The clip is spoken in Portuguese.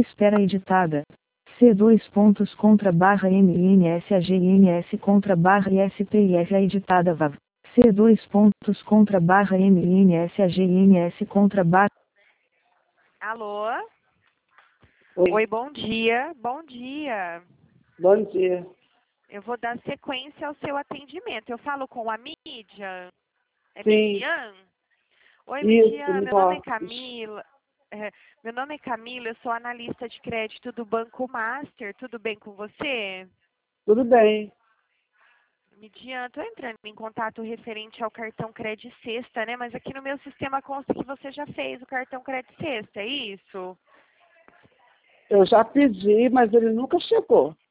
espera editada. C2 pontos contra barra MINSAGINS contra barra ISPIS editada VAV. C2 pontos contra barra MINSAGINS contra barra. Alô? Oi. Oi, bom dia. Bom dia. Bom dia. Eu vou dar sequência ao seu atendimento. Eu falo com a Mídia? É Sim. Midian? Oi, Isso, Midian. me Meu nome é mostra. Camila. Meu nome é Camila, eu sou analista de crédito do Banco Master. Tudo bem com você? Tudo bem. Midian, estou entrando em contato referente ao cartão Crédito Sexta, né? Mas aqui no meu sistema consta que você já fez o cartão Crédito Sexta, é isso? Eu já pedi, mas ele nunca chegou.